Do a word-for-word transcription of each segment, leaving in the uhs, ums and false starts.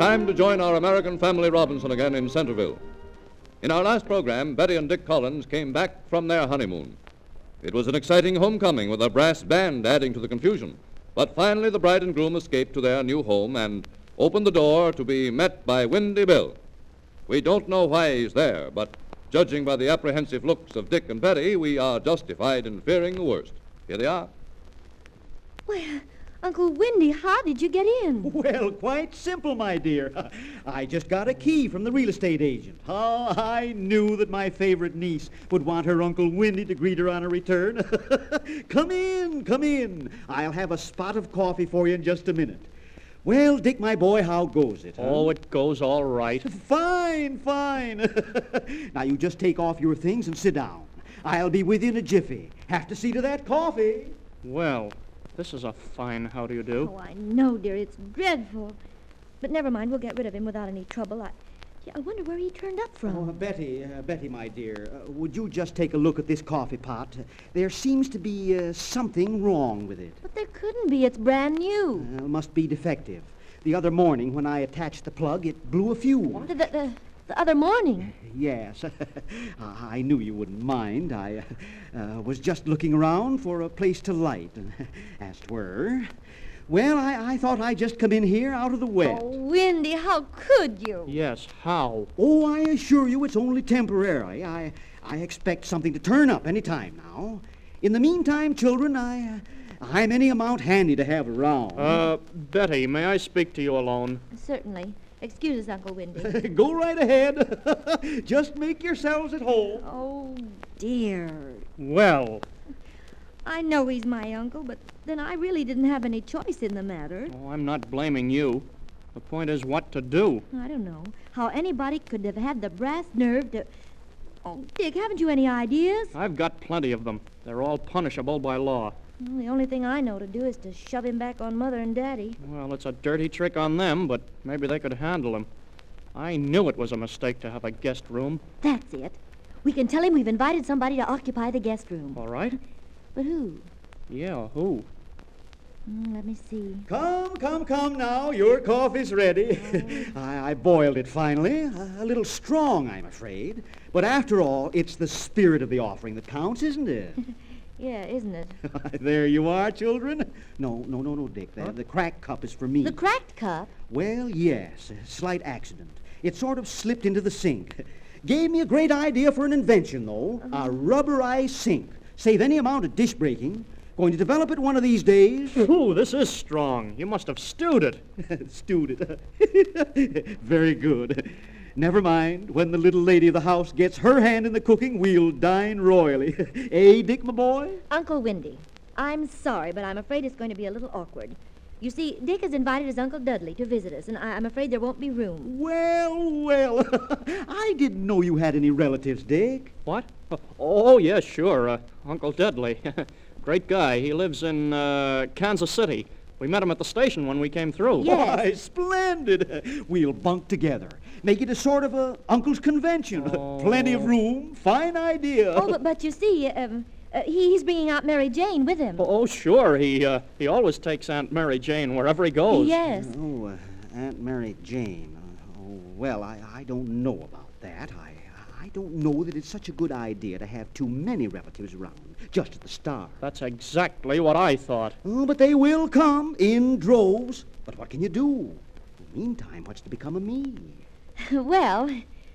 time to join our American family Robinson again in Centerville. In our last program, Betty and Dick Collins came back from their honeymoon. It was an exciting homecoming with a brass band adding to the confusion. But finally, the bride and groom escaped to their new home and opened the door to be met by Windy Bill. We don't know why he's there, but judging by the apprehensive looks of Dick and Betty, we are justified in fearing the worst. Here they are. Well, Uncle Windy, how did you get in? Well, quite simple, my dear. I just got a key from the real estate agent. Oh, I knew that my favorite niece would want her Uncle Windy to greet her on her return. Come in, come in. I'll have a spot of coffee for you in just a minute. Well, Dick, my boy, how goes it? Huh? Oh, it goes all right. Fine, fine. Now, you just take off your things and sit down. I'll be with you in a jiffy. Have to see to that coffee. Well, this is a fine how do you do. Oh, I know, dear. It's dreadful. But never mind. We'll get rid of him without any trouble. I, yeah, I wonder where he turned up from. Oh, Betty, uh, Betty, my dear, uh, would you just take a look at this coffee pot? Uh, there seems to be uh, something wrong with it. But there couldn't be. It's brand new. Uh, must be defective. The other morning when I attached the plug, it blew a fuse. The, the, the, the other morning? Yes. I knew you wouldn't mind. I uh, uh, was just looking around for a place to light, as 'twere. Well, I, I thought I'd just come in here out of the wet. Oh, Windy, how could you? Yes, how? Oh, I assure you it's only temporarily. I, I expect something to turn up any time now. In the meantime, children, I... Uh, I'm any amount handy to have around. Uh, Betty, may I speak to you alone? Certainly. Excuse us, Uncle Windy. Go right ahead. Just make yourselves at home. Oh, dear. Well. I know he's my uncle, but then I really didn't have any choice in the matter. Oh, I'm not blaming you. The point is what to do. I don't know how anybody could have had the brass nerve to... Oh, Dick, haven't you any ideas? I've got plenty of them. They're all punishable by law. Well, the only thing I know to do is to shove him back on Mother and Daddy. Well, it's a dirty trick on them, but maybe they could handle him. I knew it was a mistake to have a guest room. That's it. We can tell him we've invited somebody to occupy the guest room. All right. But who? Yeah, who? Mm, let me see. Come, come, come now. Your coffee's ready. Oh. I, I boiled it finally. A, a little strong, I'm afraid. But after all, it's the spirit of the offering that counts, isn't it? Yeah, isn't it? There you are, children. No, no, no, no, Dick. The, huh? the cracked cup is for me. The cracked cup? Well, yes. A slight accident. It sort of slipped into the sink. Gave me a great idea for an invention, though. Uh-huh. A rubberized sink. Save any amount of dish breaking. Going to develop it one of these days. Ooh, this is strong. You must have stewed it. Stewed it. Very good. Never mind. When the little lady of the house gets her hand in the cooking, we'll dine royally. Eh, Dick, my boy? Uncle Windy, I'm sorry, but I'm afraid it's going to be a little awkward. You see, Dick has invited his Uncle Dudley to visit us, and I- I'm afraid there won't be room. Well, well. I didn't know you had any relatives, Dick. What? Oh, yes, yeah, sure. Uh, Uncle Dudley. Great guy. He lives in uh, Kansas City. We met him at the station when we came through. Yes. Why, splendid. We'll bunk together. Make it a sort of a uncle's convention. Oh. Plenty of room. Fine idea. Oh, but, but you see, um, uh, he, he's bringing out Mary Jane with him. Oh, sure. He uh, he always takes Aunt Mary Jane wherever he goes. Yes. Oh, uh, Aunt Mary Jane. Uh, oh, well, I, I don't know about that. I I don't know that it's such a good idea to have too many relatives around just at the start. That's exactly what I thought. Oh, but they will come in droves. But what can you do? In the meantime, what's to become of me? well,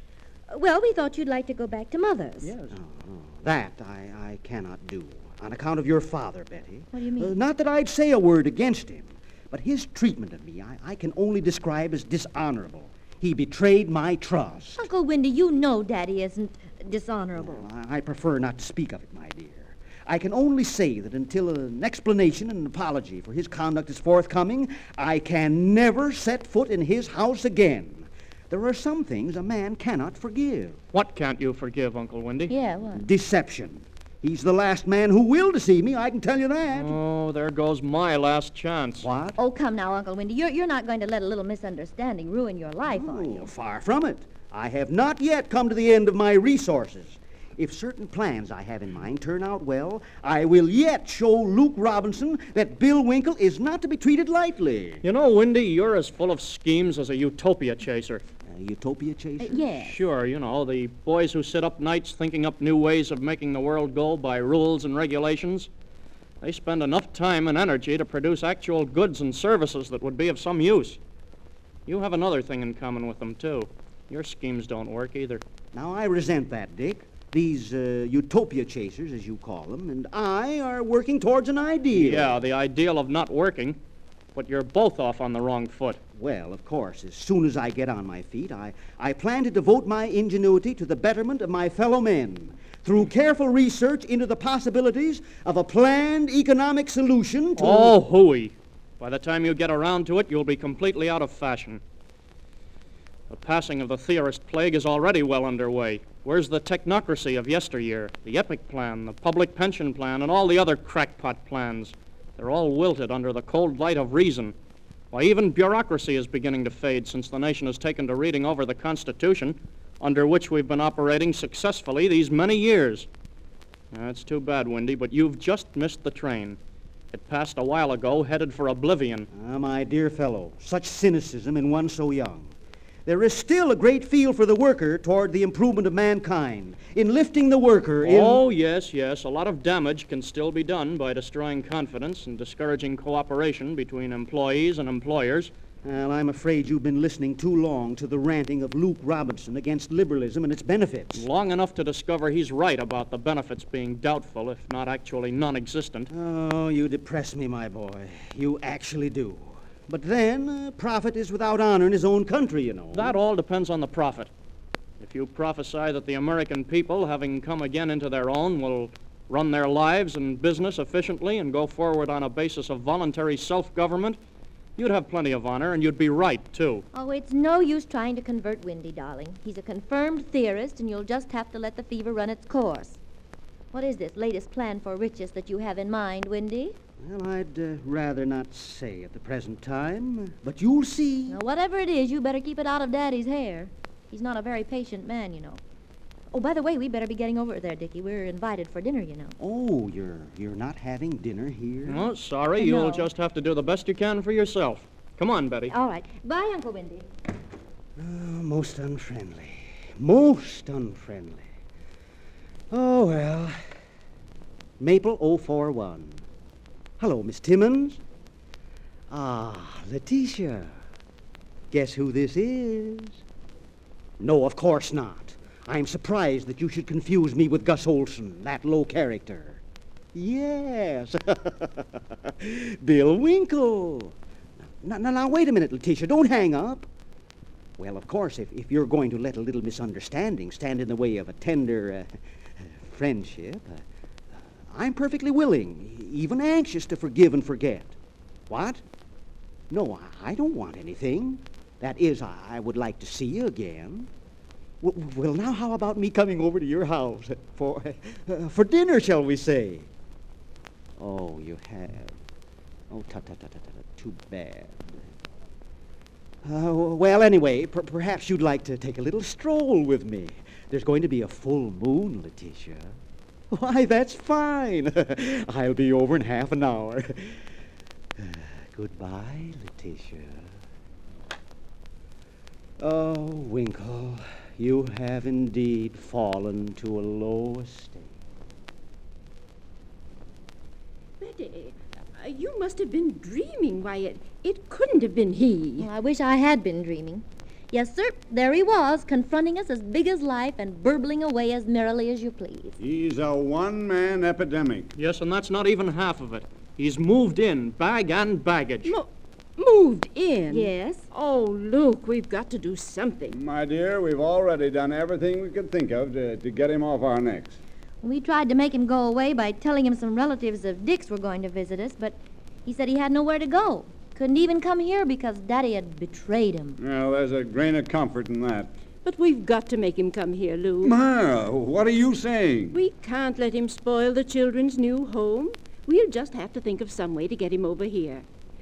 well, we thought you'd like to go back to Mother's. Yes. Oh, oh, that I, I cannot do. On account of your father, Betty. What do you mean? Uh, not that I'd say a word against him, but his treatment of me I, I can only describe as dishonorable. He betrayed my trust. Uncle Windy, you know Daddy isn't dishonorable. Well, I, I prefer not to speak of it, my dear. I can only say that until an explanation and an apology for his conduct is forthcoming, I can never set foot in his house again. There are some things a man cannot forgive. What can't you forgive, Uncle Windy? Yeah, what? Deception. He's the last man who will deceive me, I can tell you that. Oh, there goes my last chance. What? Oh, come now, Uncle Windy. You're, you're not going to let a little misunderstanding ruin your life, are Oh, you? far from it. I have not yet come to the end of my resources. if certain plans I have in mind turn out well, I will yet show Luke Robinson that Bill Winkle is not to be treated lightly. You know, Windy, you're as full of schemes as a utopia chaser. A utopia chaser? Uh, yeah. Sure, you know, the boys who sit up nights thinking up new ways of making the world go by rules and regulations. They spend enough time and energy to produce actual goods and services that would be of some use. You have another thing in common with them, too. Your schemes don't work either. Now, I resent that, Dick. These uh, utopia chasers, as you call them, and I are working towards an ideal. Yeah, the ideal of not working, but you're both off on the wrong foot. Well, of course, as soon as I get on my feet, I, I plan to devote my ingenuity to the betterment of my fellow men through careful research into the possibilities of a planned economic solution to... Oh, hooey. By the time you get around to it, you'll be completely out of fashion. The passing of the theorist plague is already well underway. Where's the technocracy of yesteryear? The EPIC plan, the public pension plan, and all the other crackpot plans. They're all wilted under the cold light of reason. Why, even bureaucracy is beginning to fade since the nation has taken to reading over the Constitution, under which we've been operating successfully these many years. That's too bad, Windy, but you've just missed the train. It passed a while ago, headed for oblivion. Ah, my dear fellow, such cynicism in one so young. There is still a great field for the worker toward the improvement of mankind, in lifting the worker in... Oh, yes, yes. A lot of damage can still be done by destroying confidence and discouraging cooperation between employees and employers. Well, I'm afraid you've been listening too long to the ranting of Luke Robinson against liberalism and its benefits. Long enough to discover he's right about the benefits being doubtful, if not actually non-existent. Oh, you depress me, my boy. You actually do. But then, uh, prophet is without honor in his own country, you know. That all depends on the prophet. If you prophesy that the American people, having come again into their own, will run their lives and business efficiently and go forward on a basis of voluntary self-government, you'd have plenty of honor, and you'd be right, too. Oh, it's no use trying to convert Windy, darling. He's a confirmed theorist, and you'll just have to let the fever run its course. What is this latest plan for riches that you have in mind, Windy? Well, I'd uh, rather not say at the present time, but you'll see. Now, whatever it is, you better keep it out of Daddy's hair. He's not a very patient man, you know. Oh, by the way, we better be getting over there, Dickie. We're invited for dinner, you know. Oh, you're you're not having dinner here? Oh, sorry. No. You'll just have to do the best you can for yourself. Come on, Betty. All right. Bye, Uncle Windy. Oh, most unfriendly. Most unfriendly. Oh, well. Maple oh four one. Hello, Miss Timmons. Ah, Letitia. Guess who this is? No, of course not. I'm surprised that you should confuse me with Gus Olson, that low character. Yes. Bill Winkle. Now, now, now, wait a minute, Letitia. Don't hang up. Well, of course, if, if you're going to let a little misunderstanding stand in the way of a tender uh, friendship, uh, I'm perfectly willing, even anxious to forgive and forget. What? No, I, I don't want anything. That is, I, I would like to see you again. W- well, now how about me coming over to your house for uh, for dinner, shall we say? Oh, you have. Oh, tut tut tut tut tut. Too bad. Uh, well, anyway, per- perhaps you'd like to take a little stroll with me. There's going to be a full moon, Letitia. Why, that's fine. I'll be over in half an hour. Uh, goodbye, Letitia. Oh, Winkle, you have indeed fallen to a low estate. Betty, uh, you must have been dreaming. Why, it, it couldn't have been he. Well, I wish I had been dreaming. Yes, sir, there he was, confronting us as big as life and burbling away as merrily as you please. He's a one-man epidemic. Yes, and that's not even half of it. He's moved in, bag and baggage. Mo- moved in? Yes? Oh, Luke, we've got to do something. My dear, we've already done everything we could think of to, to get him off our necks. We tried to make him go away by telling him some relatives of Dick's were going to visit us, but he said he had nowhere to go. Couldn't even come here because Daddy had betrayed him. Well, there's a grain of comfort in that. But we've got to make him come here, Luke. Ma, what are you saying? We can't let him spoil the children's new home. We'll just have to think of some way to get him over here.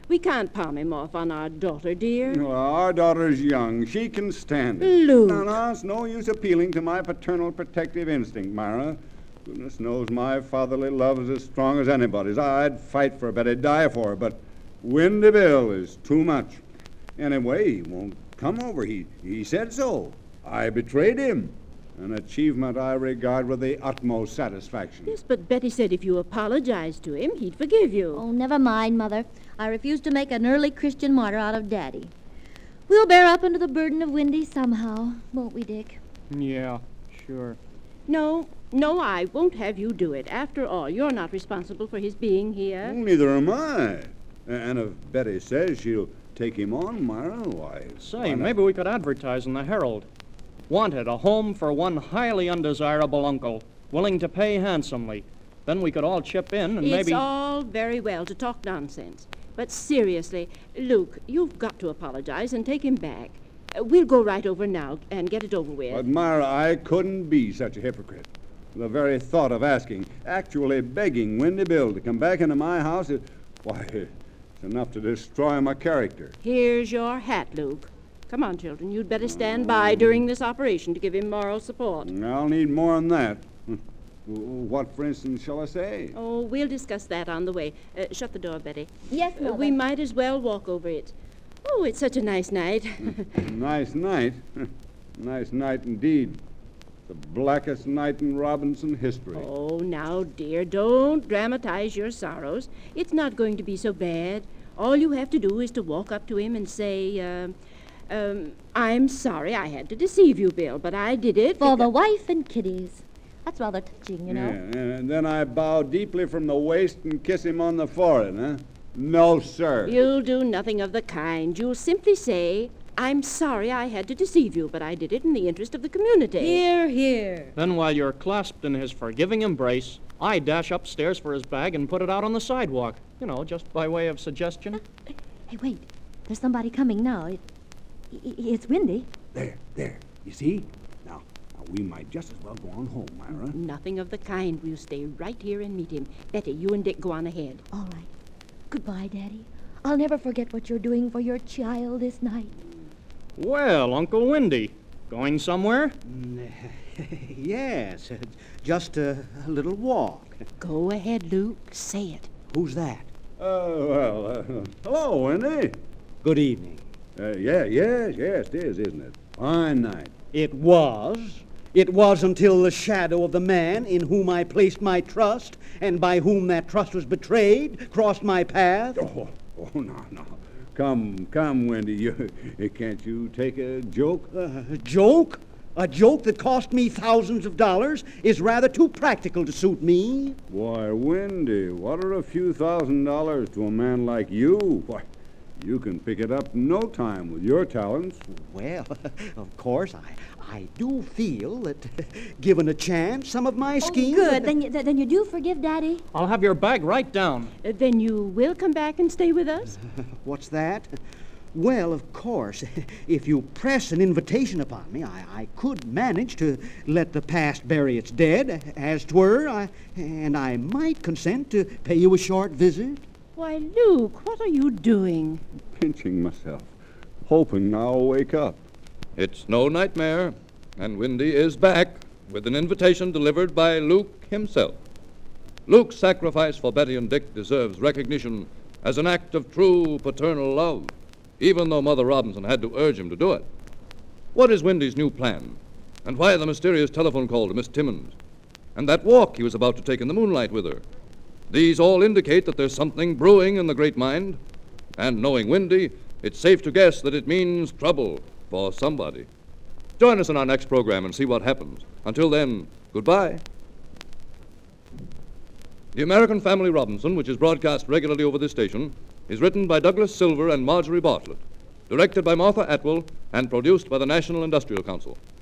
We can't palm him off on our daughter, dear. Well, our daughter's young. She can stand it. Luke. No, no, it's no use appealing to my paternal protective instinct, Myra. Goodness knows my fatherly love is as strong as anybody's. I'd fight for Betty, die for her, but Windy Bill is too much. Anyway, he won't come over. He, he said so. I betrayed him. An achievement I regard with the utmost satisfaction. Yes, but Betty said if you apologized to him, he'd forgive you. Oh, never mind, Mother. I refuse to make an early Christian martyr out of Daddy. We'll bear up under the burden of Windy somehow, won't we, Dick? Yeah, sure. No, no, I won't have you do it. After all, you're not responsible for his being here. Well, neither am I. And if Betty says she'll take him on, Myra, why... Say, why not? maybe we could advertise in the Herald. Wanted, a home for one highly undesirable uncle, willing to pay handsomely. Then we could all chip in and It's maybe... all very well to talk nonsense. But seriously, Luke, you've got to apologize and take him back. Uh, we'll go right over now and get it over with. But, Myra, I couldn't be such a hypocrite. The very thought of asking, actually begging Windy Bill to come back into my house, is, why, it's enough to destroy my character. Here's your hat, Luke. Come on, children. You'd better stand by during this operation to give him moral support. I'll need more than that. What, for instance, shall I say? Oh, we'll discuss that on the way. Uh, shut the door, Betty. Yes, Uh, Mother. we might as well walk over it. Oh, it's such a nice night. Nice night. Nice night indeed. The blackest night in Robinson history. Oh, now, dear, don't dramatize your sorrows. It's not going to be so bad. All you have to do is to walk up to him and say, uh, um, I'm sorry I had to deceive you, Bill, but I did it. For beca- the wife and kiddies. That's rather touching, you know. Yeah, and then I bow deeply from the waist and kiss him on the forehead, huh? No, sir. You'll do nothing of the kind. You'll simply say, I'm sorry I had to deceive you, but I did it in the interest of the community. Here, here. Then while you're clasped in his forgiving embrace, I dash upstairs for his bag and put it out on the sidewalk. You know, just by way of suggestion. Hey, wait. There's somebody coming now. It, i- it's Windy. There, there. You see? Now, now, we might just as well go on home, Myra. Nothing of the kind. We'll stay right here and meet him. Betty, you and Dick go on ahead. All right. Goodbye, Daddy. I'll never forget what you're doing for your child this night. Well, Uncle Windy, going somewhere? Yes, uh, just a, a little walk. Go ahead, Luke. Say it. Who's that? Oh, well, uh, hello, Windy. Good evening. Uh, yeah, yes, yes, it is, isn't it? Fine night. It was. It was until the shadow of the man in whom I placed my trust and by whom that trust was betrayed crossed my path. Oh, oh, no, no. Come, come, Windy. You, can't you take a joke? Uh, a joke? A joke that cost me thousands of dollars is rather too practical to suit me. Why, Windy, what are a few thousand dollars to a man like you? Why, you can pick it up in no time with your talents. Well, of course, I, I do feel that, given a chance, some of my schemes... Oh, good. Then you, th- then you do forgive Daddy? I'll have your bag right down. Uh, then you will come back and stay with us? What's that? Well, of course, if you press an invitation upon me, I, I could manage to let the past bury its dead, as 'twere, I, and I might consent to pay you a short visit. Why, Luke, what are you doing? Pinching myself, hoping I'll wake up. It's no nightmare, and Windy is back with an invitation delivered by Luke himself. Luke's sacrifice for Betty and Dick deserves recognition as an act of true paternal love, even though Mother Robinson had to urge him to do it. What is Windy's new plan? And why the mysterious telephone call to Miss Timmons? And that walk he was about to take in the moonlight with her? These all indicate that there's something brewing in the great mind. And knowing Windy, it's safe to guess that it means trouble for somebody. Join us in our next program and see what happens. Until then, goodbye. The American Family Robinson, which is broadcast regularly over this station, is written by Douglas Silver and Marjorie Bartlett, directed by Martha Atwell, and produced by the National Industrial Council.